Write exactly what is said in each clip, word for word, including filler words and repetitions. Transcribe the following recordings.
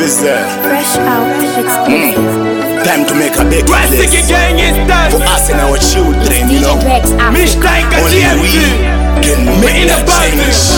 represent. Fresh out exclusive. Mm. Time to make a big West place gang is done. for us and our children, you know. Mish Tiger Only G M we T. can We make in that the change.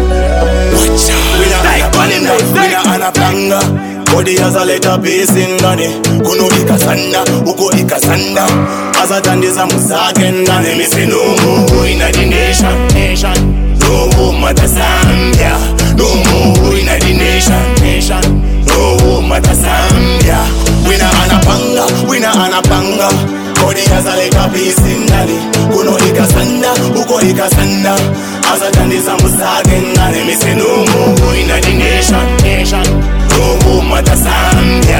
Watch out. We not anapanga, we not anapanga. Body has a little piece in money. Kuno ikasanda, uko ikasanda. Azatandiza musake ndani. Me say no more in the nation, nation. No more mata Zambia. No more in the nation, nation. No more mata Zambia. We not anapanga, we not anapanga. Body has a little piece in money. Kuno ikasanda, uko ikasanda. Azatandiza musake ndani. Me say no more in the nation, nation. No more mata Zambia.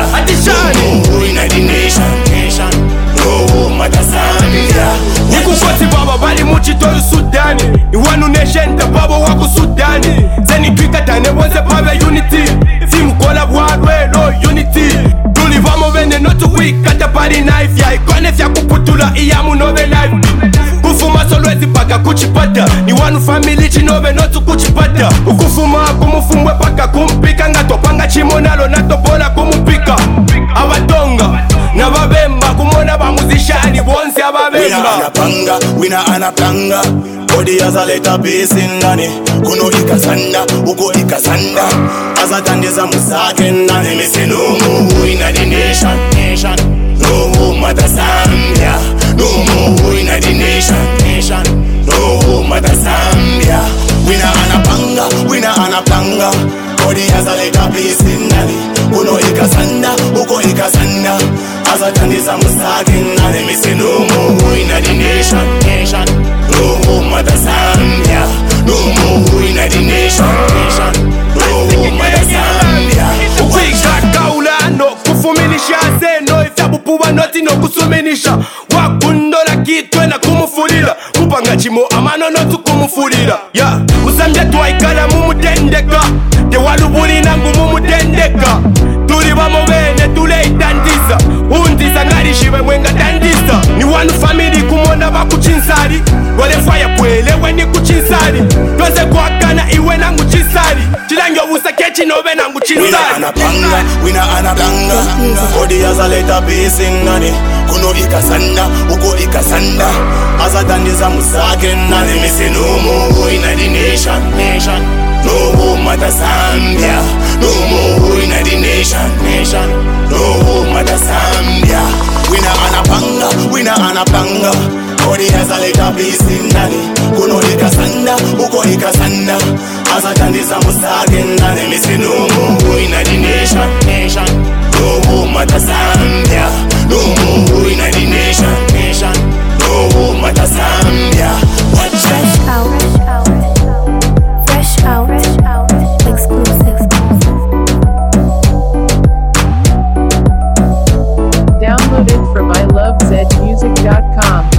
No more in the nation, nation. No more mata Zambia. Nikukoti baba bali muchitoro Sudani. Iwanu nation ta baba wako Sudani. Zeni twika tane wonse pabe unity. Team kola bwadwe no unity. Tuli vamo vende notu week kata pari knife ya ikone fya kuputula iyamu nove life. Kufuma solwezi paka kuchipata. Ni wanu family chinove notu kuchipata. Ukufuma kumufumwe paka kumpika. Ngatopanga chimonalo natopola kumupika. Abatonga na babemba kumona bamuzishani bonse ababemba. Wina anapanga, wina anapanga. Body has a little piece in money. Kuno ikasanda, uko ikasanda. Azatandiza musake ndani. Me say no more in the nation, nation. No more mata Zambia. No more in the nation, nation. No more mata Zambia. Wina anapanga, wina anapanga. Body has a little piece in money. Kuno ikasanda, uko ikasanda. Azatandiza musake ndani. Me say no more in the nation, nation. No more mata Zambia. No more in the nation, nation. No more mata Zambia. Ukwiga kaula no kufuminisha zeno ifya bupuba noti no kusuminisha. Wakundola kitwe na kumufulira. Kupanga chimo amano notu kumufulira. Ya Usambia tuwaikala mumutendeka. Te walubuli nangu mumutendeka. Tuli vamo vene tule itandisa. Undisa ngarishiwe mwenga tandisa. Ni wanu family kumona bakuchinsari. Wale faya pwele weni kuchinsari. Tweze kuakana iwe nangu chinsari. Chilangi obusa kechi nove nangu chinsari. Wina anapanga, wina anapanga. Body has a little piece in money. Kuno ikasanda, uko ikasanda. Azatandiza musake ndani. Me say no more in the nation, nation. No more mata Zambia. No more in the nation, nation. No more mata Zambia. Wina anapanga, wina anapanga. Body has a little piece in money. Kuno ikasanda, uko ikasanda. Azatandiza musake ndani. Me say no more in the nation, nation. No more mata Zambia. No more in the nation, nation. No more mata Zambia. Watch Fresh out. Fresh out. Exclusive. Downloaded from I love zed music dot com.